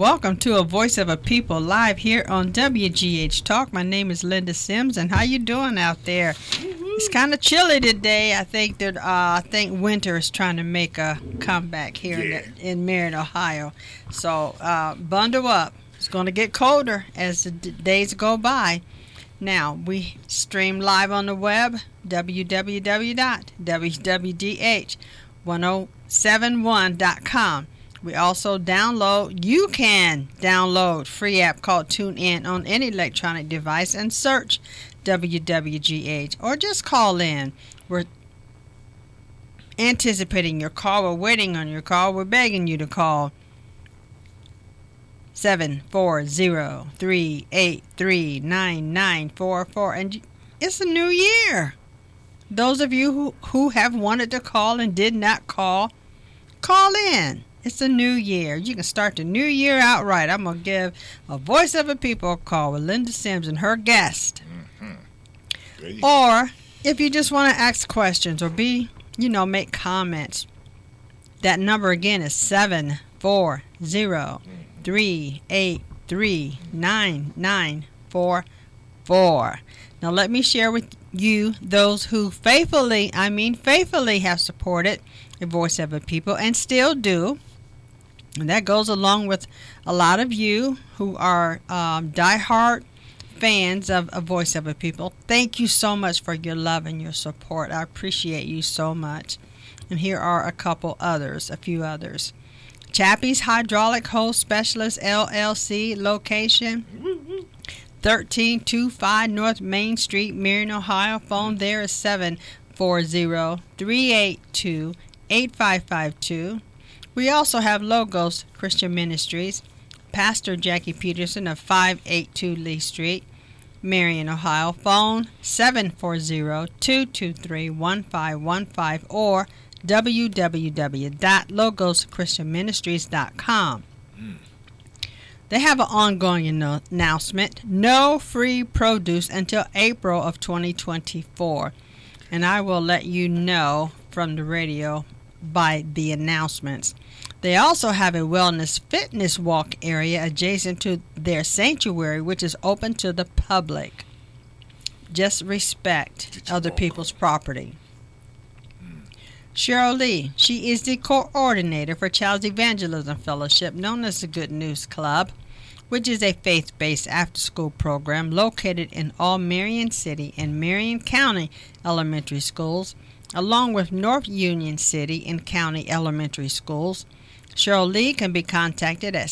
welcome to A Voice of a People live here on WGH Talk. My name is Linda Sims, and how you doing out there? It's kind of chilly today. I think that winter is trying to make a comeback here in Marion, Ohio. So bundle up. It's going to get colder as the days go by. Now, we stream live on the web, www.wwdh1071.com. We also you can download free app called TuneIn on any electronic device and search WWGH or just call in. We're anticipating your call. We're waiting on your call. We're begging you to call 740-383-9944. And it's a new year. Those of you who have wanted to call and did not call in. It's a new year. You can start the new year out right. I'm going to give A Voice of a People a call with Linda Sims and her guest. Mm-hmm. Or if you just want to ask questions or make comments, that number again is 740-383-9944. Now let me share with you those who faithfully have supported A Voice of a People and still do. And that goes along with a lot of you who are diehard fans of A Voice of a People. Thank you so much for your love and your support. I appreciate you so much. And here are a few others. Chappie's Hydraulic Hose Specialist LLC, location 1325 North Main Street, Marion, Ohio. Phone there is 740-382-8552. We also have Logos Christian Ministries, Pastor Jackie Peterson of 582 Lee Street, Marion, Ohio. Phone 740-223-1515 or www.logoschristianministries.com. They have an ongoing announcement. No free produce until April of 2024. And I will let you know from the radio by the announcements. They also have a wellness fitness walk area adjacent to their sanctuary, which is open to the public. Just respect other people's property. Cheryl Lee, she is the coordinator for Child's Evangelism Fellowship, known as the Good News Club, which is a faith-based after-school program located in all Marion City and Marion County elementary schools, along with North Union City and County elementary schools. Cheryl Lee can be contacted at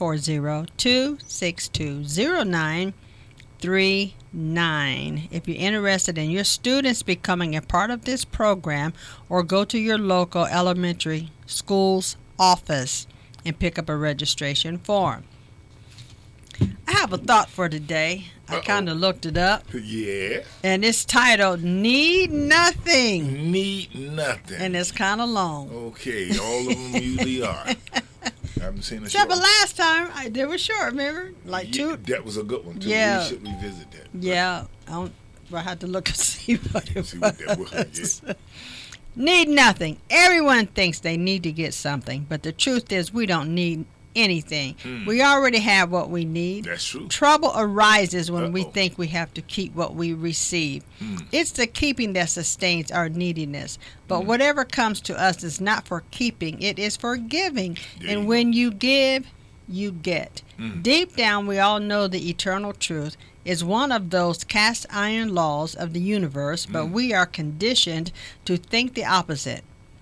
740-262-0939 if you're interested in your students becoming a part of this program, or go to your local elementary school's office and pick up a registration form. I have a thought for today. I kind of looked it up. Yeah. And it's titled Need Nothing. Need Nothing. And it's kind of long. Okay, all of them usually are. I haven't seen a Except short. for last time, they were short, remember? Two. That was a good one, too. Yeah. We should revisit that. Yeah. I had to look and see what it was. What that was. Yeah. Need nothing. Everyone thinks they need to get something, but the truth is we don't need anything. We already have what we need. That's true. Trouble arises when we think we have to keep what we receive. It's the keeping that sustains our neediness. But whatever comes to us is not for keeping, it is for giving. And when you give, you get. Deep down, we all know the eternal truth is one of those cast iron laws of the universe, but we are conditioned to think the opposite.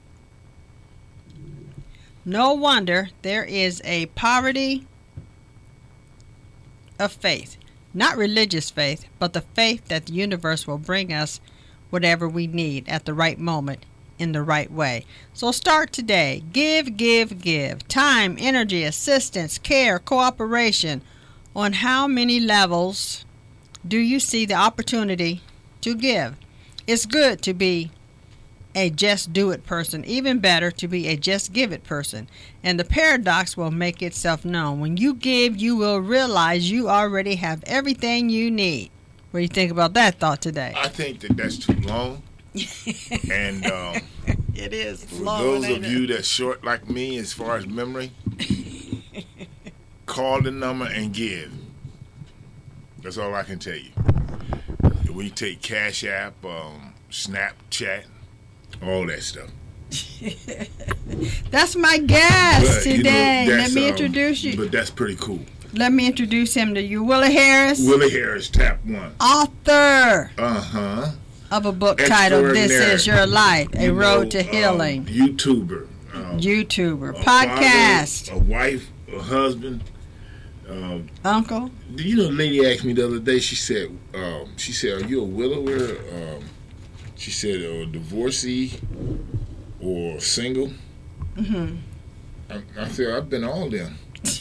No wonder there is a poverty of faith. Not religious faith, but the faith that the universe will bring us whatever we need at the right moment in the right way. So start today. Give, give, give. Time, energy, assistance, care, cooperation. On how many levels do you see the opportunity to give? It's good to be a just do it person, even better to be a just give it person. And the paradox will make itself known. When you give, you will realize you already have everything you need. What do you think about that thought today? I think that's too long. And it is for long. those of you that's short like me as far as memory, call the number and give. That's all I can tell you. We take Cash App, Snapchat, all that stuff. That's my guest But, today. Let me that's, introduce you. But that's pretty cool. Let me introduce him to you. Willie Harris, Willie Harris, Tap One. author Uh-huh. of a book titled "This Extraordinary. Is Your Life: A Road to Healing." YouTuber. YouTuber, A podcast, father, a wife, a husband. uncle. You know, the lady asked me the other day. She said, "Are you a widower?" She said, "A divorcee or single?" Mm-hmm. I said, "I've been all them."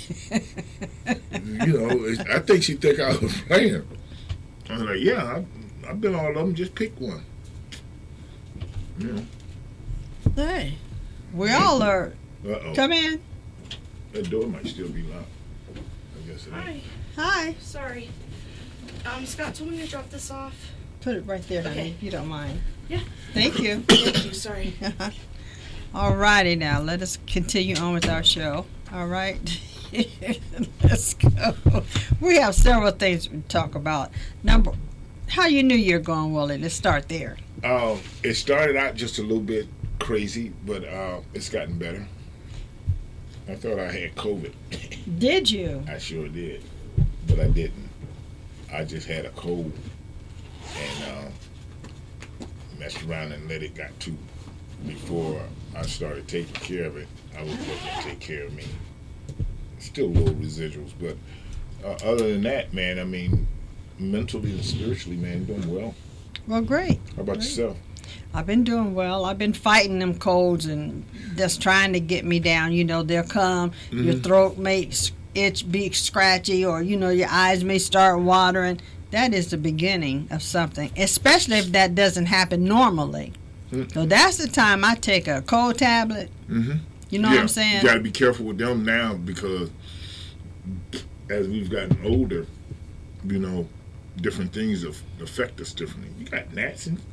I think she think I was playing. I was like, "Yeah, I've been all of them. Just pick one." You know. Hey, we all are. Uh-oh. Come in. That door might still be locked. I guess it is. Hi. Hi. Sorry. Scott told me to drop this off. Put it right there, honey, Okay. if you don't mind. Yeah. Thank you. Thank you. Sorry. All righty now. Let us continue on with our show. All right. Let's go. We have several things to talk about. How you knew you were going, Willie? Let's start there. It started out just a little bit crazy, but it's gotten better. I thought I had COVID. Did you? I sure did, but I didn't. I just had a cold and messed around and let it got to. Before I started taking care of it, I was letting it take care of me. Still little residuals, but other than that, man, I mean, mentally and spiritually, man, doing well. Well, great. How about yourself? I've been doing well. I've been fighting them colds and just trying to get me down. You know, they'll come, your throat may itch, be scratchy, or, you know, your eyes may start watering. That is the beginning of something, especially if that doesn't happen normally. So that's the time I take a cold tablet. Mm-hmm. You know what I'm saying? You got to be careful with them now because as we've gotten older, you know, different things affect us differently. You got gnats and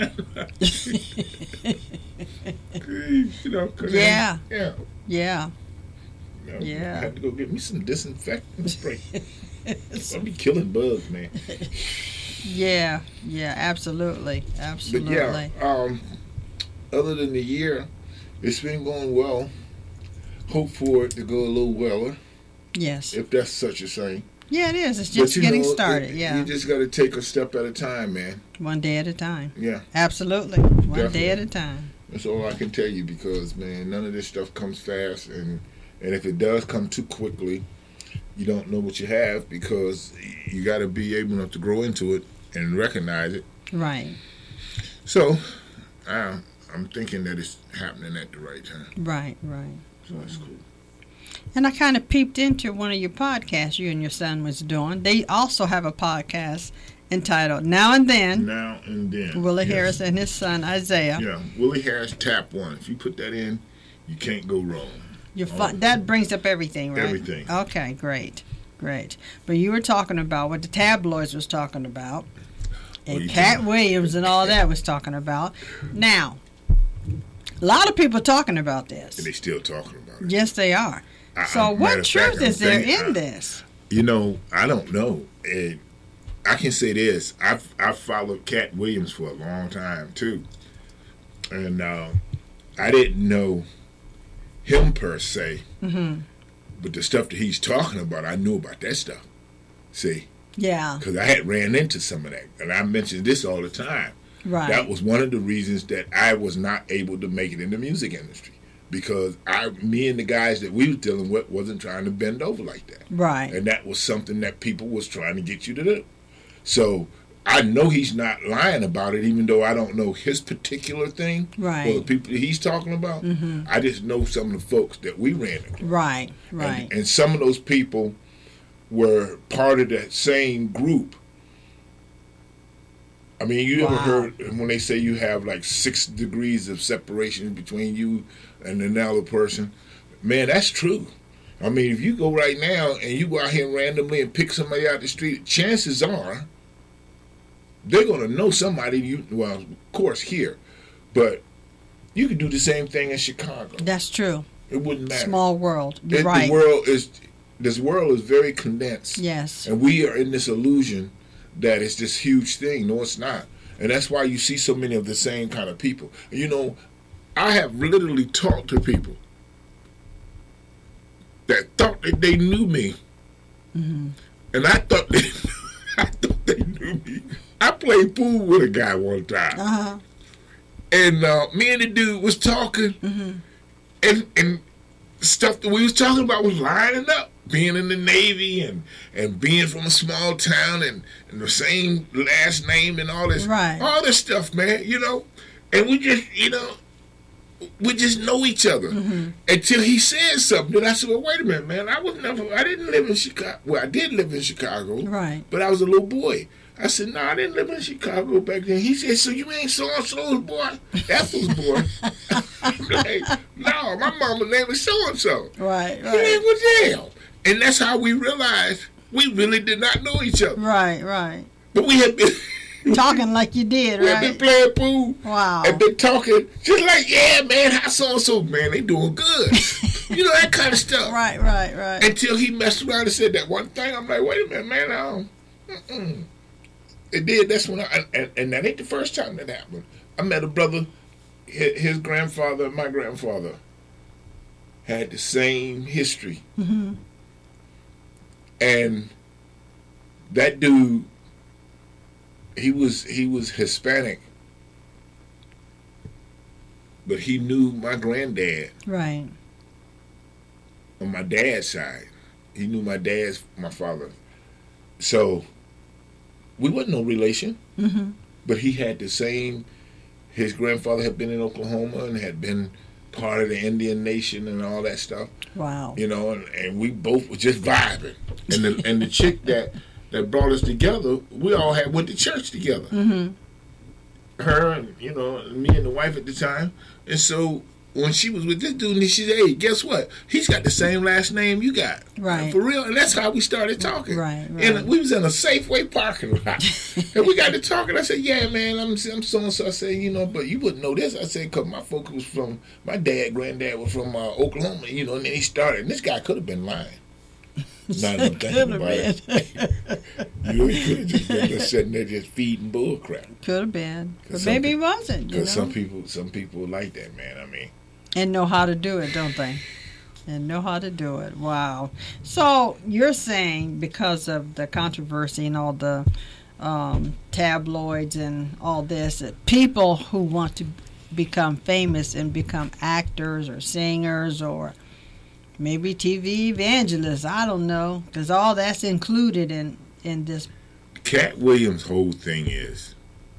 you know, Yeah. Yeah. Yeah. You know, Yeah. I have to go get me some disinfectant spray. I'll be killing bugs, man. Yeah. Yeah. Absolutely. Absolutely. But yeah, other than the year, it's been going well. Hope for it to go a little weller, Yes. if that's such a thing. Yeah, it is. It's But just you getting know, started. Yeah. You just got to take a step at a time, man. One day at a time. Yeah. Absolutely. One Definitely. day at a time. That's all I can tell you because, man, none of this stuff comes fast. And if it does come too quickly, you don't know what you have because you got to be able enough to grow into it and recognize it. Right. So, I'm thinking that it's happening at the right time. Right. Right. So that's cool. And I kind of peeped into one of your podcasts you and your son was doing. They also have a podcast entitled Now and Then. Now and Then. Willie Yes. Harris and his son Isaiah. Yeah, Willie Harris Tap One. If you put that in, you can't go wrong. That brings up everything, right? Everything. Okay, great. Great. But you were talking about what the tabloids was talking about. And Cat Williams and all that was talking about. Now, a lot of people talking about this. And they still talking about it. Yes, they are. So matter what of truth fact, is there in this? You know, I don't know. And I can say this. I've followed Cat Williams for a long time, too. And I didn't know him per se. Mm-hmm. But the stuff that he's talking about, I knew about that stuff. See? Yeah. Because I had ran into some of that. And I mentioned this all the time. Right. That was one of the reasons that I was not able to make it in the music industry. Because me and the guys that we were dealing with wasn't trying to bend over like that. Right. And that was something that people was trying to get you to do. So I know he's not lying about it, even though I don't know his particular thing. Right. Or the people that he's talking about. Mm-hmm. I just know some of the folks that we ran into. Right. Right. And some of those people were part of that same group. I mean, you ever heard when they say you have like 6 degrees of separation between you and another person? Man, that's true. I mean, if you go right now and you go out here randomly and pick somebody out the street, chances are they're going to know somebody. Well, of course, here. But you could do the same thing in Chicago. That's true. It wouldn't matter. Small world. You're right. The world is this world is very condensed. Yes. And we are in this illusion that it's this huge thing. No, it's not. And that's why you see so many of the same kind of people. You know, I have literally talked to people that thought that they knew me. Mm-hmm. And I thought they knew me. I played pool with a guy one time. Uh-huh. And me and the dude was talking. Mm-hmm. And stuff that we was talking about was lining up. Being in the Navy and being from a small town and the same last name and all this. Right. All this stuff, man, you know. And we just, you know, we just know each other. Mm-hmm. Until he said something. Then I said, well, wait a minute, man. I didn't live in Chicago. Well, I did live in Chicago. Right. But I was a little boy. I said, no, I didn't live in Chicago back then. He said, so you ain't so-and-so's boy? Ethel's boy. I'm like, no, my mama's name is so-and-so. Right, He ain't right. with them. And that's how we realized we really did not know each other. Right, right. But we had been Talking like you did, we had been right? playing pool Wow. and been talking just like, yeah, man, how so-and-so, man, they doing good. You know, that kind of stuff. Right, right, right. Until he messed around and said that one thing. I'm like, wait a minute, man, It did. That's when and that ain't the first time that happened. I met a brother, his grandfather and my grandfather had the same history. Mm-hmm. And that dude, he was Hispanic, but he knew my granddad Right. on my dad's side. He knew my father. So we wasn't no relation, Mm-hmm. but he had the same. His grandfather had been in Oklahoma and had been part of the Indian Nation and all that stuff. Wow. You know, and we both were just vibing. And the chick that brought us together, we all went to church together. Mm-hmm. Her and, you know, me and the wife at the time. And so when she was with this dude, and she said, hey, guess what? He's got the same last name you got. Right. For real. And that's how we started talking. Right, right. And we was in a Safeway parking lot. And we got to talking. I said, yeah, man, I'm so-and-so. I said, you know, but you wouldn't know this. I said, because my granddad was from Oklahoma, you know, and then he started. And this guy could have been lying. Not even thinking about it. You know, he could have just been just sitting there just feeding bull crap. Could have been. But Some maybe he wasn't, you know. Because some people like that, man. I mean. And know how to do it, don't they? And know how to do it. Wow. So you're saying because of the controversy and all the tabloids and all this, that people who want to become famous and become actors or singers or maybe TV evangelists, I don't know, because all that's included in this. Cat Williams' whole thing is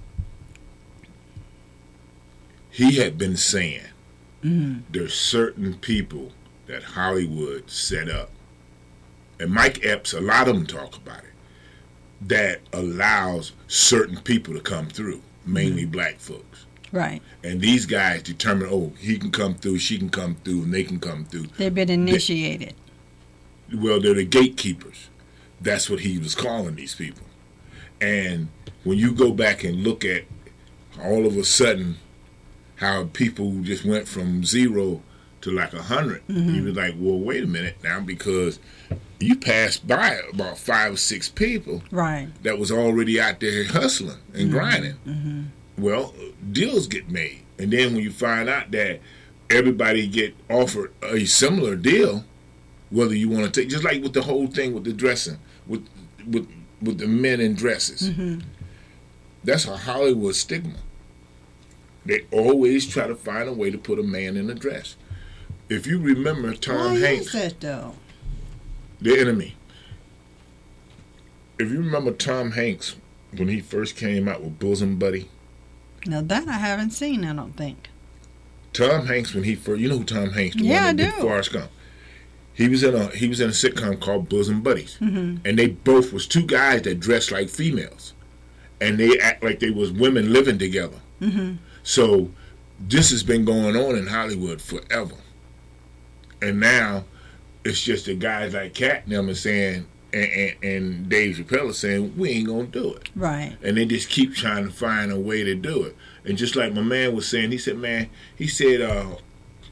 he had been saying there's certain people that Hollywood set up, and Mike Epps, a lot of them talk about it, that allows certain people to come through, mainly black folks. Right. And these guys determine, oh, he can come through, she can come through, and they can come through. They've been initiated. Well, they're the gatekeepers. That's what he was calling these people. And when you go back and look at all of a sudden how people just went from 0 to like 100, he was like, well, wait a minute now, because you passed by about 5 or 6 people Right. that was already out there hustling and grinding. Mm-hmm. Well, deals get made. And then when you find out that everybody get offered a similar deal, whether you want to take, just like with the whole thing with the dressing, with the men in dresses. Mm-hmm. That's a Hollywood stigma. They always try to find a way to put a man in a dress. If you remember Tom Why Hanks, is that, though? The Enemy. If you remember Tom Hanks when he first came out with Bosom Buddy. Now that I haven't seen, I don't think. Tom Hanks, when he first, you know who Tom Hanks? The Yeah, one that I did do. Forrest Gump. He was in a sitcom called Bosom Buddies, Mm-hmm. and they both was 2 guys that dressed like females, and they act like they was women living together. Mm-hmm. So this has been going on in Hollywood forever, and now it's just the guys like Cat and them are saying, and Dave Chappelle is saying, we ain't gonna do it. Right. And they just keep trying to find a way to do it. And just like my man was saying, he said,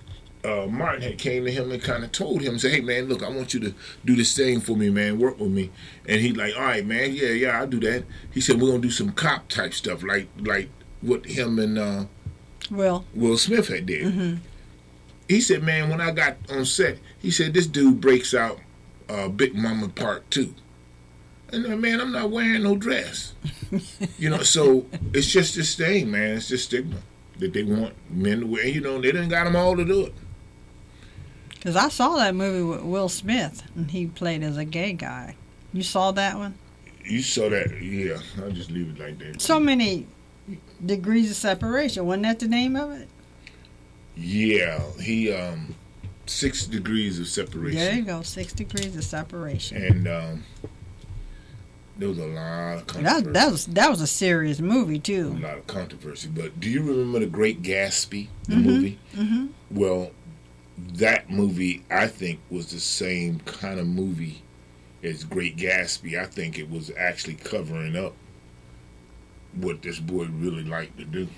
Martin had came to him and kind of told him, say, hey, man, look, I want you to do this thing for me, man, work with me. And he's like, all right, man, yeah, I'll do that. He said, we're going to do some cop type stuff, like what him and Will Smith had did. Mm-hmm. He said, man, when I got on set, he said, this dude breaks out Big Mama Part 2. And man, I'm not wearing no dress. So it's just this thing, man. It's just stigma that they want men to wear. They done got them all to do it. Because I saw that movie with Will Smith, and he played as a gay guy. You saw that one? You saw that, yeah. I'll just leave it like that. So many degrees of separation. Wasn't that the name of it? Yeah, he 6 degrees of separation. There you go, 6 degrees of separation. And there was a lot of controversy. That was a serious movie too. A lot of controversy. But do you remember The Great Gatsby, the movie? Mm-hmm. Well, that movie, I think, was the same kind of movie as Great Gatsby. I think it was actually covering up what this boy really liked to do.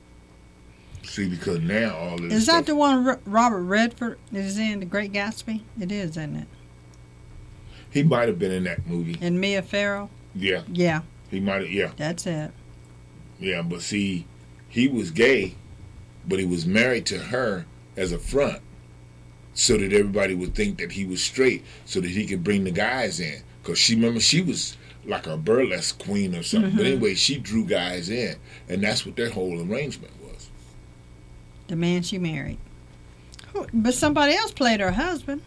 See, because now all this Is stuff, that the one Robert Redford is in, The Great Gatsby? It is, isn't it? he might have been in that movie. And Mia Farrow? Yeah. Yeah. He might have, yeah. That's it. Yeah, but see, he was gay, but he was married to her as a front so that everybody would think that he was straight so that he could bring the guys in. Because she was like a burlesque queen or something. Mm-hmm. But anyway, she drew guys in, and that's what their whole arrangement was. The man she married. But somebody else played her husband.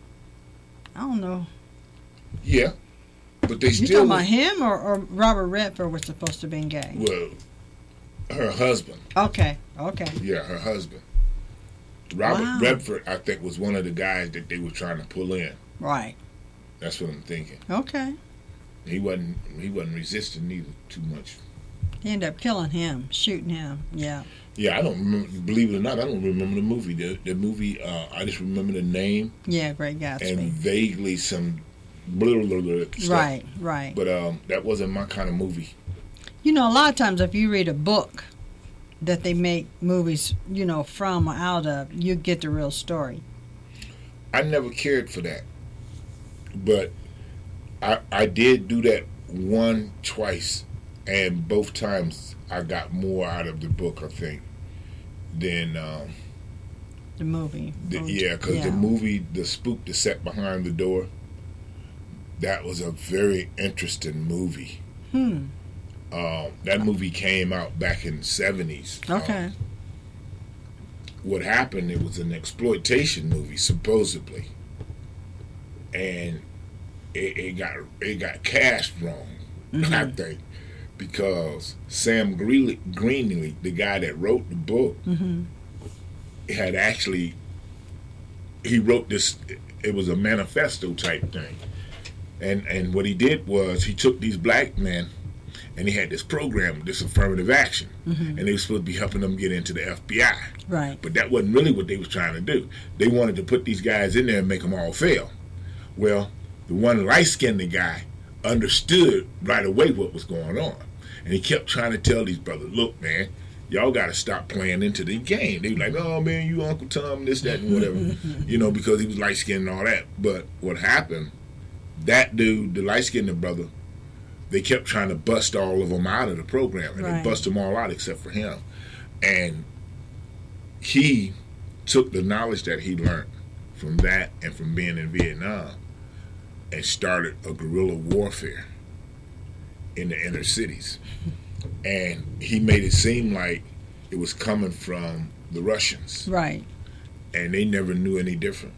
I don't know. Yeah, but they You still... talking about him or Robert Redford was supposed to be gay? Well, her husband. Okay. Yeah, her husband. Robert Wow. Redford, I think, was one of the guys that they were trying to pull in. Right. That's what I'm thinking. Okay. He wasn't resisting neither too much. He ended up killing him, shooting him. Yeah. Yeah, I don't remember, believe it or not, I don't remember the movie. The movie, I just remember the name Yeah, Great Gatsby. and vaguely some blah, blah, blah stuff. Right. But that wasn't my kind of movie. A lot of times if you read a book that they make movies, from or out of, you get the real story. I never cared for that. But I did do that twice, and both times I got more out of the book, I think, than The movie. because the movie, The Spook That Sat Behind the Door, that was a very interesting movie. That movie came out back in the 70s. Okay. What happened, it was an exploitation movie, supposedly. And it got cast wrong, I think, because Sam Greenlee, the guy that wrote the book, had actually, he wrote this, it was a manifesto type thing. And what he did was he took these black men and he had this program, this affirmative action, and they were supposed to be helping them get into the FBI. Right. But that wasn't really what they was trying to do. They wanted to put these guys in there and make them all fail. Well, the one light-skinned guy understood right away what was going on. And he kept trying to tell these brothers, look, man, y'all got to stop playing into the game. They were like, oh, man, you Uncle Tom, this, that, and whatever, because he was light-skinned and all that. But what happened, that dude, the light-skinned brother, they kept trying to bust all of them out of the program. And they bust them all out except for him. And he took the knowledge that he learned from that and from being in Vietnam and started a guerrilla warfare in the inner cities. And he made it seem like it was coming from the Russians. Right. And they never knew any different.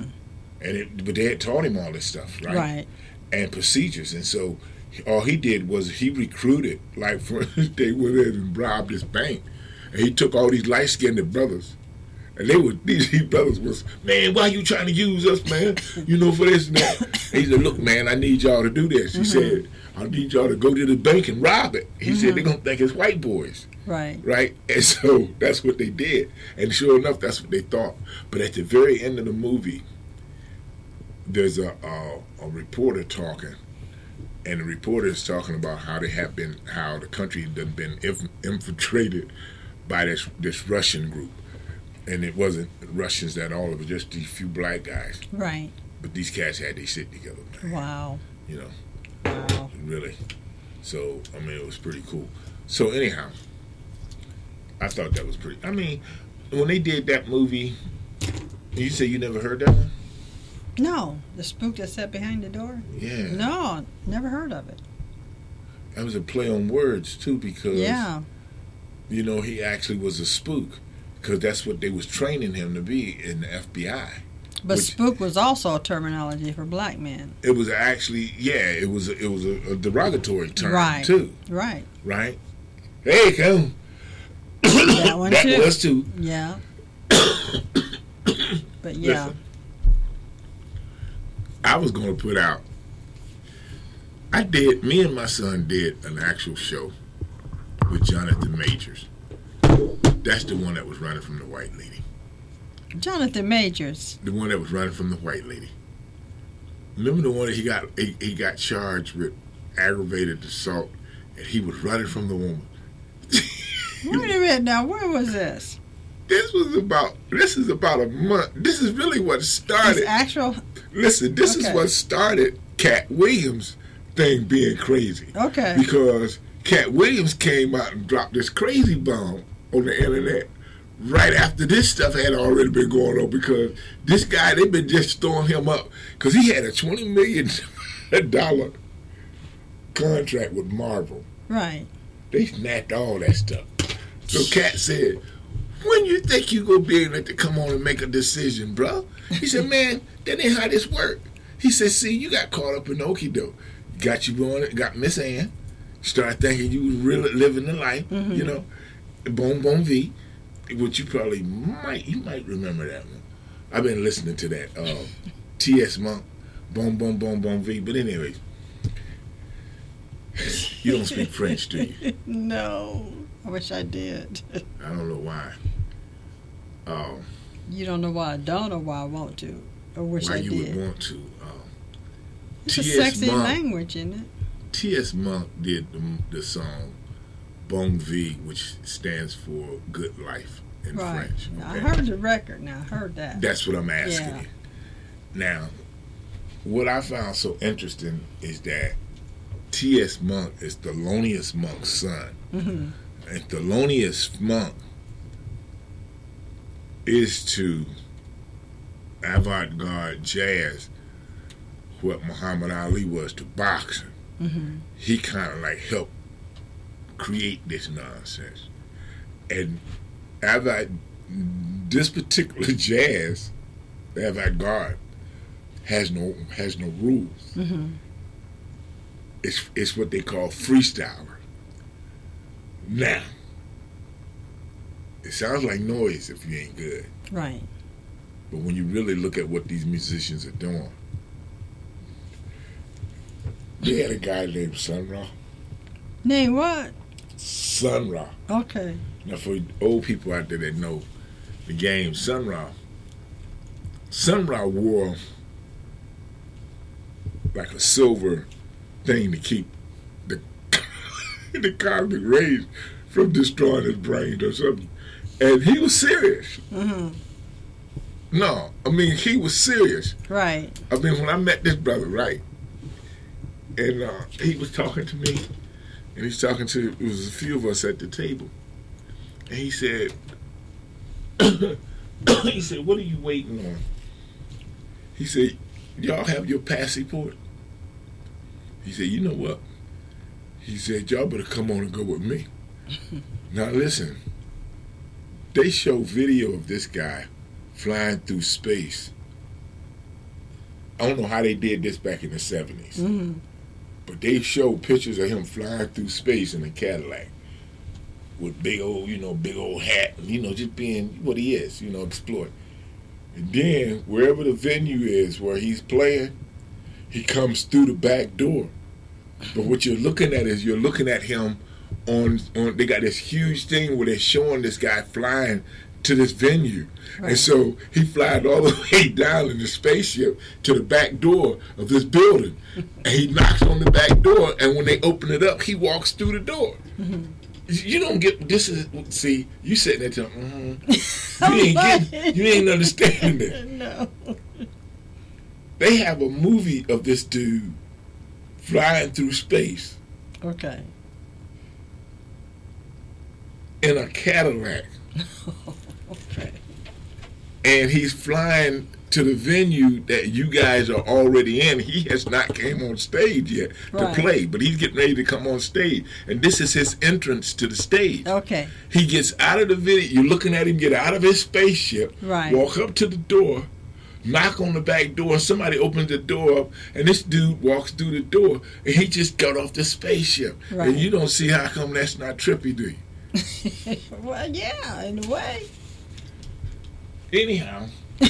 But they had taught him all this stuff, right? Right. And procedures. And so all he did was he recruited, like, for they went in and robbed this bank. And he took all these light-skinned brothers. And these brothers was, man, why you trying to use us, man? For this and that. And he said, look, man, I need y'all to do this. He said, I need y'all to go to the bank and rob it. He said, they're going to think it's white boys. Right. Right? And so that's what they did. And sure enough, that's what they thought. But at the very end of the movie, there's a reporter talking. And the reporter is talking about how the country had been infiltrated by this Russian group. And it wasn't Russians at all. It was just these few black guys. Right. But these cats had their shit together, man. Wow. You know. Wow. Really. So, I mean, it was pretty cool. So, anyhow, I thought that was pretty. I mean, when they did that movie, you say you never heard that one? No. The spook that sat behind the door? Yeah. No. Never heard of it. That was a play on words, too, because, Yeah. you know, he actually was a spook. Because that's what they was training him to be in the FBI. But spook was also a terminology for black men. It was actually, yeah, it was a derogatory term, Right. too. Right. Right? Hey, come. That one, That too. was, too. Yeah. But, yeah. Listen, I was going to put out, me and my son did an actual show with Jonathan Majors. That's the one that was running from the white lady. Jonathan Majors. The one that was running from the white lady. Remember the one that he got charged with aggravated assault, and he was running from the woman. Wait a minute now. Where was this? This is about a month. This is really what started. This actual. Listen, this is Okay. what started Cat Williams' thing being crazy. Okay. Because Cat Williams came out and dropped this crazy bomb on the internet right after this stuff had already been going on, because this guy, they've been just throwing him up because he had a $20 million contract with Marvel. Right. They snapped all that stuff. So Cat said, when you think you gonna be able to come on and make a decision, bro? He said, man, that ain't how this work. He said, see, you got caught up in okie doke. Got you on it, got Miss Ann, started thinking you was really living the life, you know. Bon Bon V, which you probably might remember that one. I've been listening to that. T.S. Monk, Bon Bon Bon Bon V. But anyways, you don't speak French, do you? No. I wish I did. I don't know why. You don't know why I don't, or why I want to, or wish Why I you did. would want to. It's a T.S. sexy Monk. language, isn't it? T.S. Monk did the song Bon V, which stands for good life in Right. French. Now, I Okay? heard the record. Now I heard that. That's what I'm asking Yeah. you. Now, what I found so interesting is that T.S. Monk is Thelonious Monk's son. Mm-hmm. And Thelonious Monk is to avant-garde jazz what Muhammad Ali was to boxing. Mm-hmm. He kind of like helped create this nonsense. And this particular jazz, avant-garde, has no rules. Mm-hmm. It's what they call freestyler. Now, it sounds like noise if you ain't good. Right. But when you really look at what these musicians are doing, they had a guy named Sun Ra. Name what? Sun Ra. Okay. Now, for old people out there that know the game, Sun Ra wore like a silver thing to keep the the cosmic rays from destroying his brain or something. And he was serious. Mm-hmm. No, I mean, he was serious. Right. I mean, when I met this brother, right, and he was talking to me, and he's talking to, it was a few of us at the table, and he said, what are you waiting on? He said, y'all have your passport? He said, you know what? He said, y'all better come on and go with me. Now listen, they show video of this guy flying through space. I don't know how they did this back in the 70s. Mm-hmm. But they show pictures of him flying through space in a Cadillac with big old hat, just being what he is, exploring. And then wherever the venue is where he's playing, he comes through the back door. But what you're looking at is you're looking at him on they got this huge thing where they're showing this guy flying to this venue. Right. And so he flies all the way down in the spaceship to the back door of this building. And he knocks on the back door, and when they open it up, he walks through the door. Mm-hmm. You don't get this is see you sitting there telling you ain't understanding it. No. They have a movie of this dude flying through space Okay. in a Cadillac, Okay. and he's flying to the venue that you guys are already in. He has not came on stage yet Right. to play, but he's getting ready to come on stage, and this is his entrance to the stage. Okay. He gets out of the video. You're looking at him get out of his spaceship, Right. walk up to the door, knock on the back door. Somebody opens the door up, and this dude walks through the door, and he just got off the spaceship. Right. And you don't see how come that's not trippy, do you? Well, yeah, in a way. Anyhow,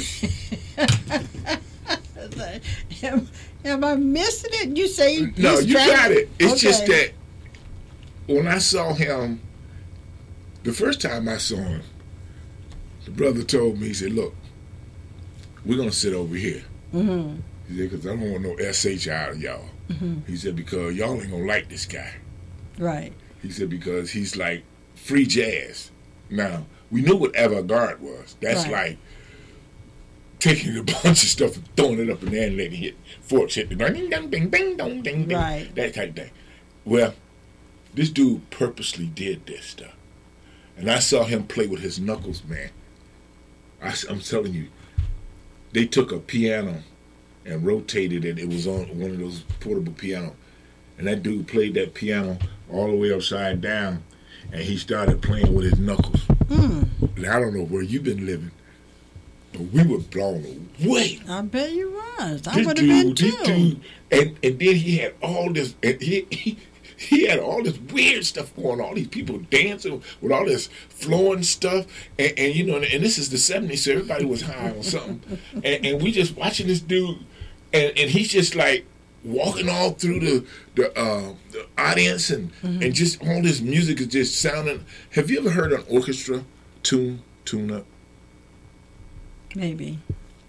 Am I missing it? You say no, he's you got it. It's Okay. just that when I saw him, the first time I saw him, the brother told me, he said, look, we're going to sit over here. Mm-hmm. He said, because I don't want no SH out of y'all. Mm-hmm. He said, because y'all ain't going to like this guy. Right. He said, because he's like free jazz. Now, we knew what avant-garde was. That's Right. like taking a bunch of stuff and throwing it up in there and letting it hit forks hit the ding ding ding ding ding ding ding, Right. that type of thing. Well, this dude purposely did this stuff, and I saw him play with his knuckles, man. I'm telling you, they took a piano and rotated it. It was on one of those portable pianos, and that dude played that piano all the way upside down, and he started playing with his knuckles. Mm. And I don't know where you've been living, but we were blown away. I bet you was. I This would have been dude, too. this dude, and then he had all this, and he had all this weird stuff going on. All these people dancing with all this flowing stuff, and you know, and this is the '70s, so everybody was high on something, and we just watching this dude, and he's just like walking all through the audience, and just all this music is just sounding. Have you ever heard an orchestra tune up? Maybe.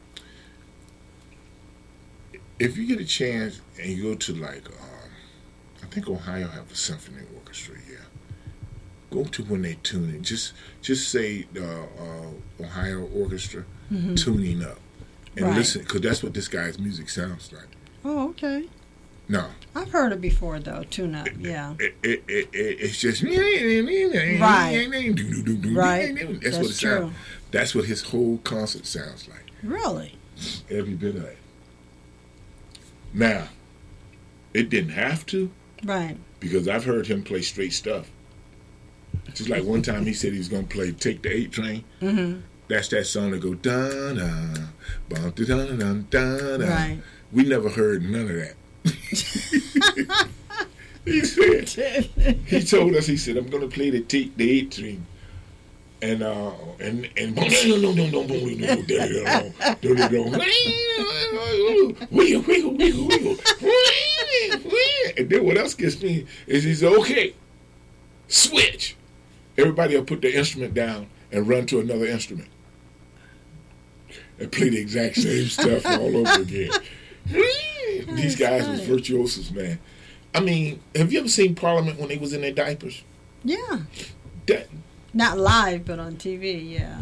If you get a chance and you go to like, I think Ohio have a symphony orchestra. Yeah, go to when they tune it. Just say Ohio Orchestra tuning up and Right. listen, because that's what this guy's music sounds like. Oh, okay. No, I've heard it before, though. Tune up. Yeah. it's just Right. Right. That's what it true. sounds. That's what his whole concert sounds like. Really? Every bit of it. Now, it didn't have to, Right. because I've heard him play straight stuff. Just like one time he said he was going to play Take the 8 Train. Mm-hmm. That's that song that go da-da, da-da-da-da-da. Right. We never heard none of that. He said, he told us, he said, I'm going to play the 8 Train. And wiggle. And then what else gets me is he said, okay, switch. Everybody will put their instrument down and run to another instrument and play the exact same stuff all over again. These guys was virtuosos, man. I mean, have you ever seen Parliament when they was in their diapers? Yeah. That, Not live, but on TV, yeah.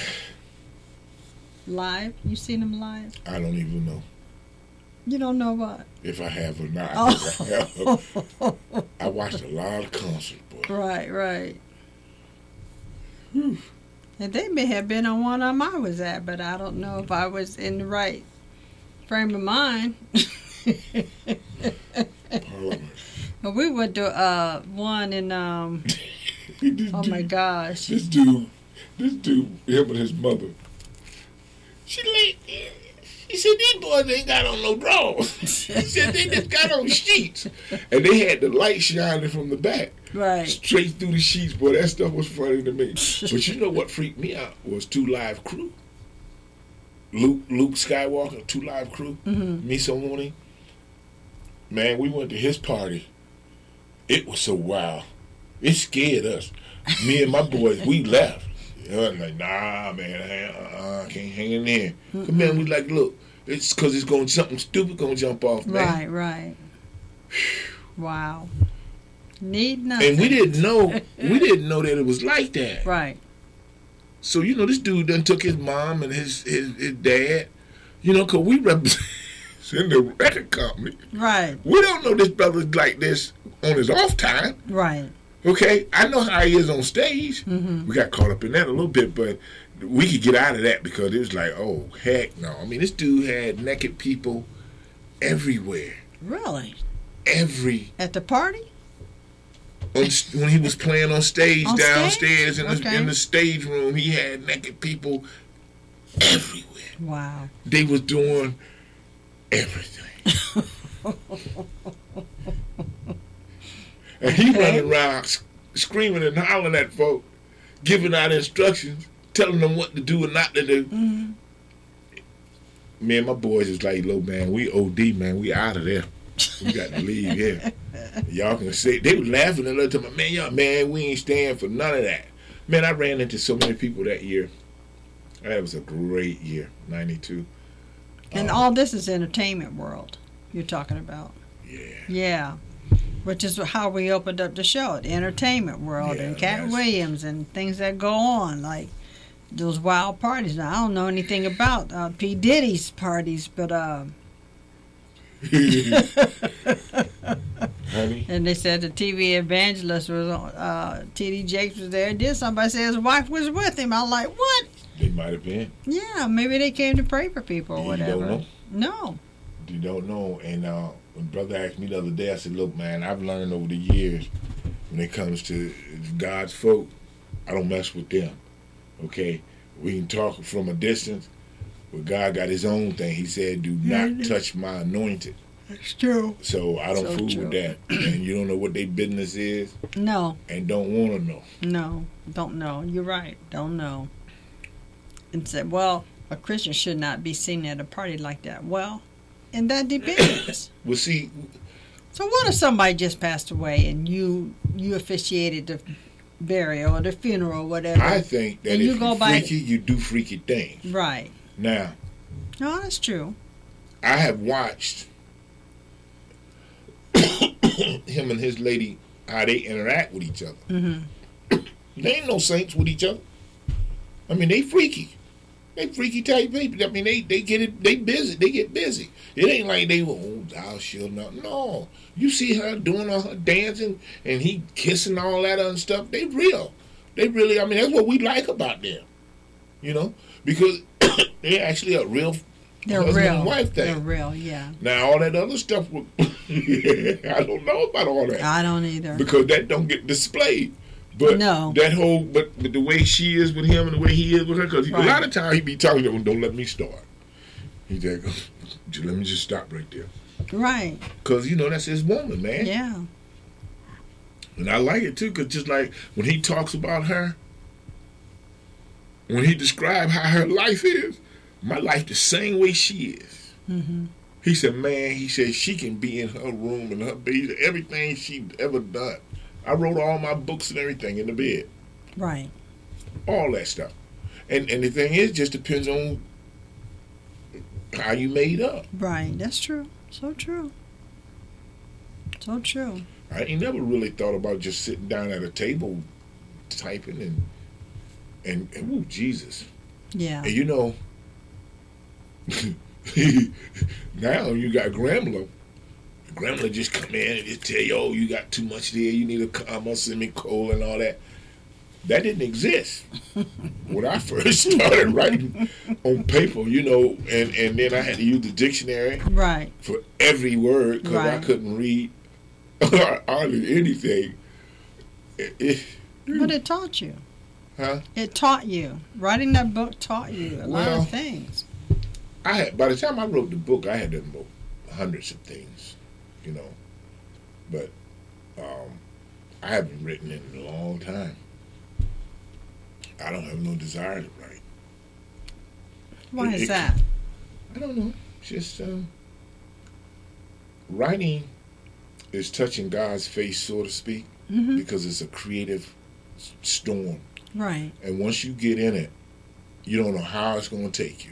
Live? You seen them live? I don't even know You don't know what? if I have or not. Oh. I watched a lot of concerts, boy. Right, right. Whew. And they may have been on one I was at, but I don't know if I was in the right frame of mind. Parliament. But we went to one in oh my gosh. This dude, him and his mother. He said, these boys ain't got on no drawers. He said, they just got on sheets. And they had the light shining from the back. Right. Straight through the sheets, boy. That stuff was funny to me. But you know what freaked me out was 2 Live Crew. Luke Skywalker, 2 Live Crew. Mm-hmm. Miso Mooney. Man, we went to his party. It was so wild. It scared us. Me and my boys, we left. I'm like, nah, man, I can't hang in there. But man, we like, look, it's because it's going something stupid gonna jump off, man. Right, right. Wow. Need nothing. And we didn't know that it was like that. Right. So, this dude done took his mom and his dad, because we represent the record company. Right. We don't know this brother's like this on his off time. Right. Okay? I know how he is on stage. Mm-hmm. We got caught up in that a little bit, but we could get out of that because it was like, oh, heck no. I mean, this dude had naked people everywhere. Really? At the party? When he was playing on stage downstairs stage? in the stage room, he had naked people everywhere. Wow. They was doing everything. And he running around screaming and hollering at folk, giving out instructions, telling them what to do and not to do. Mm-hmm. Me and my boys is like, look, man, we OD, man, we out of there. We got to leave here. Y'all can say, they were laughing and looking at me, man, we ain't staying for none of that. Man, I ran into so many people that year. That was a great year, 92. And all this is entertainment world you're talking about. Yeah. Yeah. Which is how we opened up the show, the entertainment world, and Cat Williams and things that go on, like those wild parties. Now, I don't know anything about P. Diddy's parties, but Honey? And they said the TV evangelist was on, T.D. Jakes was there. Then somebody said his wife was with him. I was like, what? They might have been. Yeah, maybe they came to pray for people or whatever. You don't know? No. You don't know. And when brother asked me the other day, I said, look, man, I've learned over the years when it comes to God's folk, I don't mess with them. Okay? We can talk from a distance, but God got his own thing. He said, do not touch my anointed. That's true. So I don't fool with that. And you don't know what their business is. No. And don't want to know. No, don't know. You're right. Don't know. And said, well, a Christian should not be seen at a party like that. Well, and that depends. Well, see. So what if somebody just passed away and you officiated the burial or the funeral or whatever? I think that and if you go you're by freaky, you do freaky things. Right. Now. No, that's true. I have watched him and his lady, how they interact with each other. Mm-hmm. They ain't no saints with each other. I mean, they freaky. They freaky type people. I mean, they get it. They busy. They get busy. It ain't like they thou shalt not. No, you see her doing all her dancing and he kissing all that other stuff. They real. They really. I mean, that's what we like about them. Because they actually a real. They're husband real. And wife thing. They're real. Yeah. Now all that other stuff. I don't know about all that. I don't either. Because that don't get displayed. But no. That whole, but the way she is with him and the way he is with her, because a lot of times he be talking to him, don't let me start. He said, let me just stop right there. Right. Because, that's his woman, man. Yeah. And I like it, too, because just like when he talks about her, when he describes how her life is, my life the same way she is. Mm-hmm. He said, man, she can be in her room and her bed, everything she ever done. I wrote all my books and everything in the bed. Right. All that stuff. And the thing is, just depends on how you made up. Right. That's true. So true. So true. I ain't never really thought about just sitting down at a table typing and ooh, Jesus. Yeah. And now you got Gremlin. Grandma just come in and just tell you, oh, you got too much there, you need a comma, semicolon, and all that. That didn't exist when I first started writing on paper, and then I had to use the dictionary for every word because I couldn't read hardly anything. But it taught you. Huh? It taught you. Writing that book taught you a lot of things. By the time I wrote the book, I had done hundreds of things. But I haven't written in a long time. I don't have no desire to write. Why is that? I don't know. Just writing is touching God's face, so to speak, because it's a creative storm. Right. And once you get in it, you don't know how it's going to take you.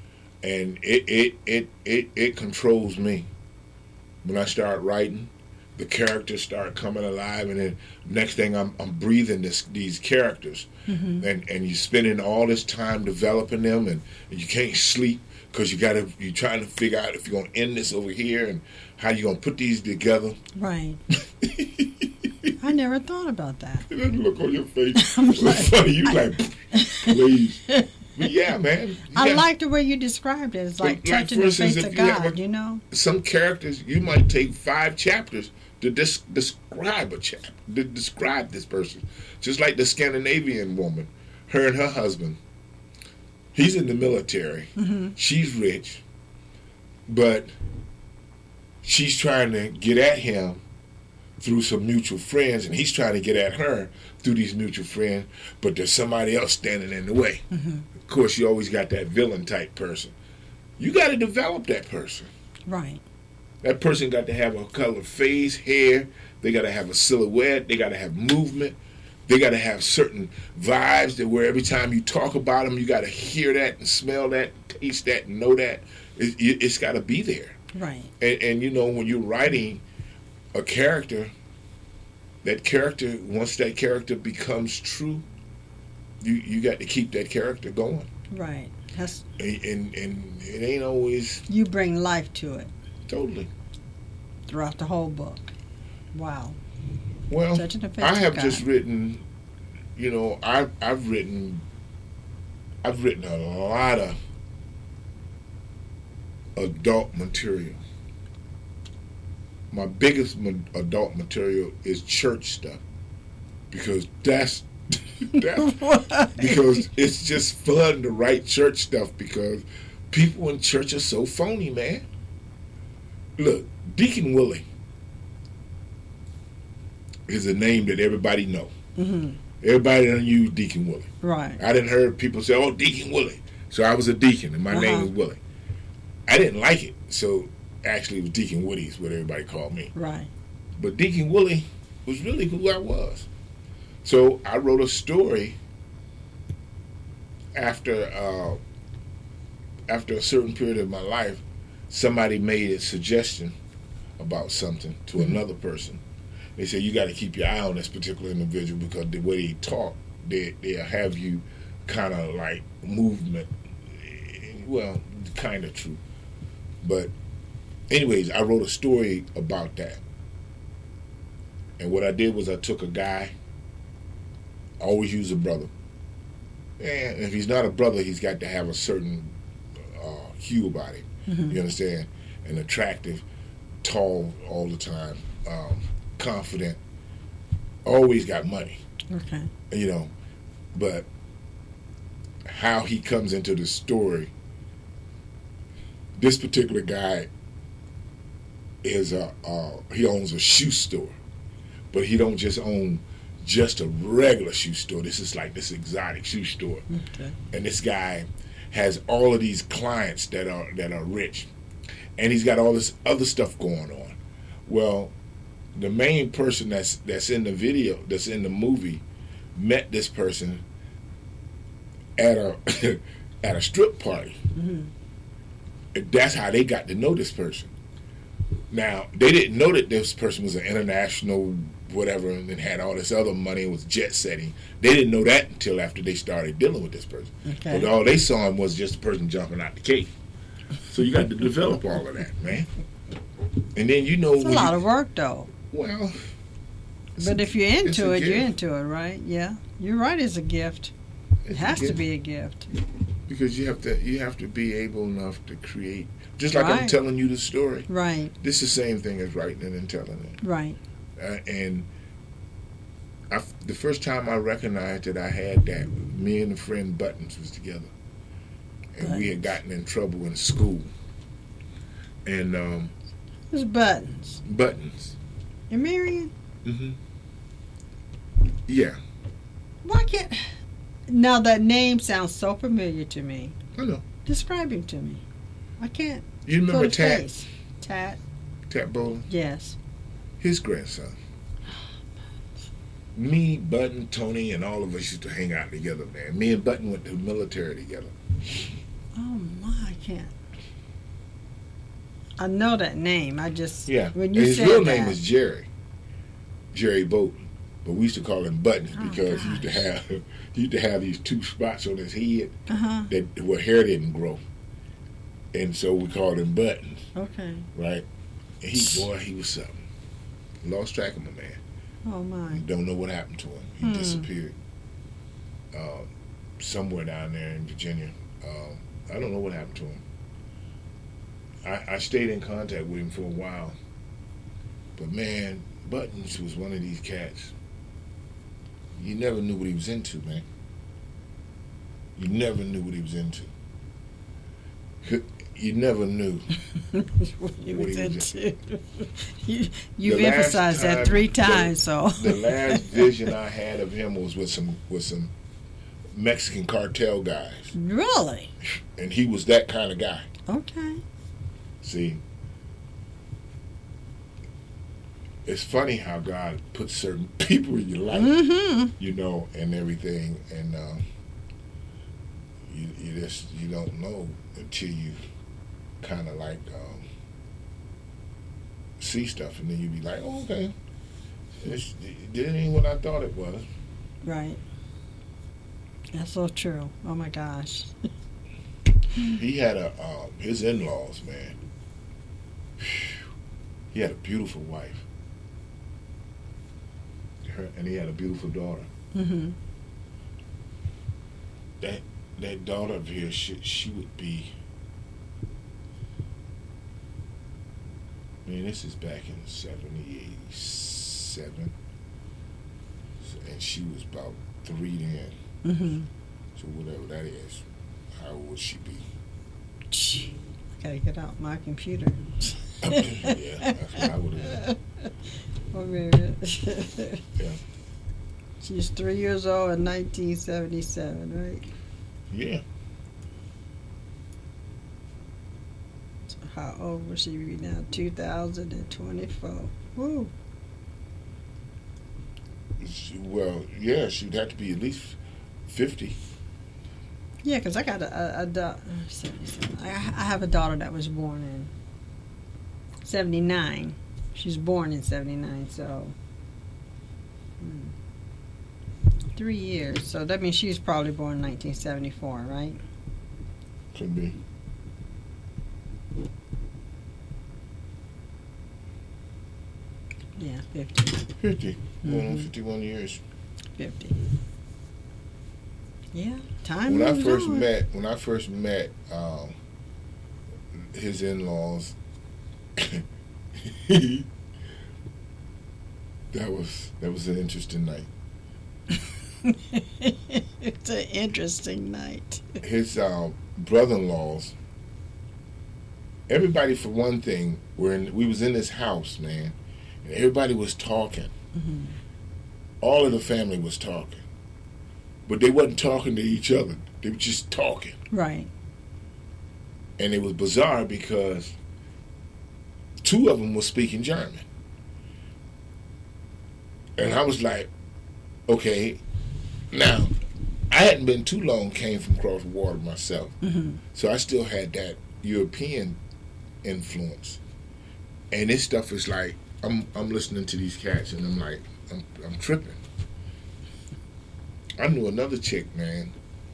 And it controls me. When I start writing, the characters start coming alive, and then next thing I'm breathing these characters, and you're spending all this time developing them, and you can't sleep because you're trying to figure out if you're gonna end this over here and how you're gonna put these together. Right. I never thought about that. That look on your face was funny. You like, please. But yeah, man. I like the way you described it. It's like touching the face of God, you know? Some characters, you might take 5 chapters to describe to describe this person. Just like the Scandinavian woman, her and her husband. He's in the military. She's rich. But she's trying to get at him through some mutual friends, and he's trying to get at her through these mutual friends, but there's somebody else standing in the way. Of course, you always got that villain type person. You got to develop that person. Right. That person got to have a color face, hair. They got to have a silhouette. They got to have movement. They got to have certain vibes that where every time you talk about them, you got to hear that and smell that, taste that, and know that. It's got to be there. Right. And you know, when you're writing a character, that character, once that character becomes true, you got to keep that character going. Right. And it ain't always... You bring life to it. Totally. Throughout the whole book. Wow. Well, I have just written, you know, I've written a lot of adult material. My biggest adult material is church stuff, because that's because it's just fun to write church stuff, because people in church are so phony, man. Look, Deacon Willie is a name that everybody know. Everybody done use Deacon Willie. Right. I didn't heard people say, "Oh, Deacon Willie." So I was a deacon, and my name was Willie. I didn't like it, so actually it was Deacon Woody is what everybody called me. Right. But Deacon Willie was really who I was. So I wrote a story after a certain period of my life. Somebody made a suggestion about something to another person. They said, you got to keep your eye on this particular individual, because the way they talk, they'll have you kind of like movement. Well, kind of true. But anyways, I wrote a story about that. And what I did was I took a guy, I always use a brother. And if he's not a brother, he's got to have a certain hue about him. You understand? And attractive, tall all the time, confident, always got money. Okay. You know, but how he comes into the story, this particular guy is he owns a shoe store, but he don't just own just a regular shoe store. This is like this exotic shoe store. Okay. And this guy has all of these clients that are rich, and he's got all this other stuff going on. Well, the main person that's in the video, that's in the movie, met this person at a at a strip party. And that's how they got to know this person. Now, they didn't know that this person was an international whatever and then had all this other money and was jet setting. They didn't know that until after they started dealing with this person. Okay. But all they saw him was just a person jumping out the cake. So you got to develop all of that, man. And then you know... It's a lot of work, though. Well... But if you're into it, you're into it, right? Yeah. You're right, it's a gift. It has to be a gift. Because you have to be able enough to create. Just like I'm telling you the story. Right. This is the same thing as writing it and telling it. Right. And the first time I recognized that I had that, me and a friend Buttons was together. And we had gotten in trouble in school. And who's Buttons? Buttons. In Marion? Yeah. Why can't... Now that name sounds so familiar to me. I know. Describe him to me. I can't. You remember Tat? Tat Bowling? Yes. His grandson. Me, Button, Tony, and all of us used to hang out together, man. Me and Button went to the military together. Oh my, I can't. I know that name. I just Yeah. when you His said real that, name is Jerry Bolton, but we used to call him Buttons Oh, because he used to have these two spots on his head uh-huh. that where hair didn't grow, and so we called him Buttons, Okay. right? And he was something. Lost track of my man. Oh my. Don't know what happened to him. He disappeared somewhere down there in Virginia. I don't know what happened to him. I stayed in contact with him for a while, but man, Buttons was one of these cats. You never knew what he was into, man. You never knew what he was into. You never knew what he what was he was into. You've The last emphasized that time- 3 times, so. The last vision I had of him was with some Mexican cartel guys, Really? and he was that kind of guy. Okay. See, it's funny how God puts certain people in your life, Mm-hmm. you know, and everything, and you don't know until you kind of like see stuff, and then you be like, oh, okay, it ain't what I thought it was. Right. That's so true. Oh my gosh. He had his in-laws, man. He had a beautiful wife, and he had a beautiful daughter. Mm-hmm. That daughter of his, she would be. Man, this is back in '77, and she was about 3 then. Mm-hmm. So whatever that is, how old would she be? Gotta get out my computer. Yeah, that's what I would have. Oh, man. Yeah. She's 3 years old in 1977, right? Yeah. So how old will she be now? 2024. Woo. Well, yeah, she'd have to be at least 50. Yeah, because I got I have a daughter that was born in 79. She was born in 79, so 3 years. So that means she was probably born in 1974, right? Could be. Yeah, 50. 50. Going on Mhm. 51 years. 50. Yeah, time When I moves first on. met his in-laws, that was an interesting night. It's an interesting night. His brother-in-laws, everybody for one thing, we was in this house, man, and everybody was talking. Mm-hmm. All of the family was talking, but they wasn't talking to each other. They were just talking. Right. And it was bizarre because 2 of them were speaking German. And I was like, okay, now, I hadn't been too long, came from across the water myself. Mm-hmm. So I still had that European influence. And this stuff is like, I'm listening to these cats and I'm like, I'm tripping. I knew another chick, man.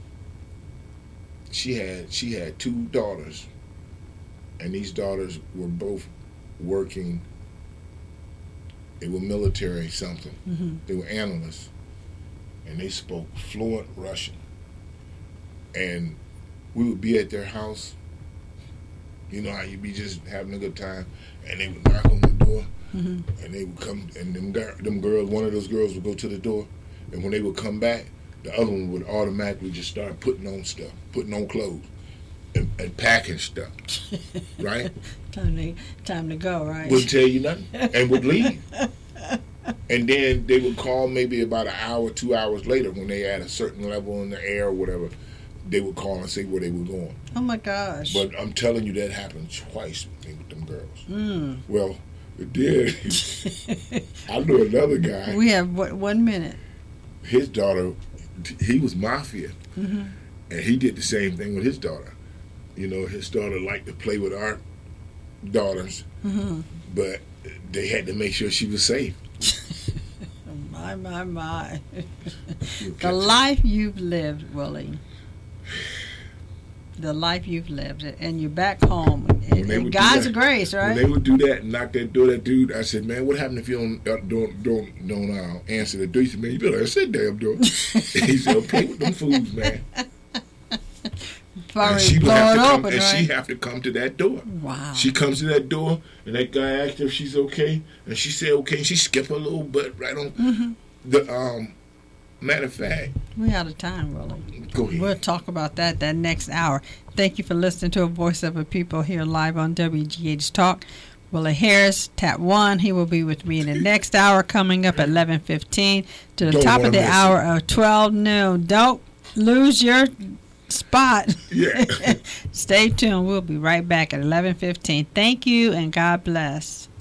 She had 2 daughters, and these daughters were both working. They were military something. Mm-hmm. They were analysts, and they spoke fluent Russian. And we would be at their house. You know how you be just having a good time, and they would knock on the door, Mm-hmm. and they would come, and them girls, one of those girls would go to the door, and when they would come back, the other one would automatically just start putting on stuff, putting on clothes, and packing stuff, right? Time to go, right? Wouldn't tell you nothing, and would leave. And then they would call maybe about an hour, 2 hours later when they had a certain level in the air or whatever. They would call and say where they were going. Oh my gosh. But I'm telling you, that happened twice with them girls. Mm. Well, it did. I knew another guy. We have 1 minute. His daughter, he was mafia, Mm-hmm. and he did the same thing with his daughter. You know, his daughter liked to play with art, daughters, but they had to make sure she was safe. My. The life you've lived, Willie. The life you've lived, and you're back home. And God's grace, right? When they would do that and knock that door, that dude, I said, man, what happened if you don't answer the door? He said, man, you better answer that damn door. He said, don't play with them fools, man. And she have to come to that door. Wow. She comes to that door, and that guy asked her if she's okay, and she said okay, and she skipped her little butt right on. The matter of fact, we're out of time, Willie. Go ahead. We'll talk about that next hour. Thank you for listening to A Voice of a People here live on WGH Talk. Willie Harris, Tap 1. He will be with me in the next hour coming up at 11:15 to the top of the hour of 12 noon. Don't lose your spot. Yeah. Stay tuned. We'll be right back at 11:15. Thank you and God bless.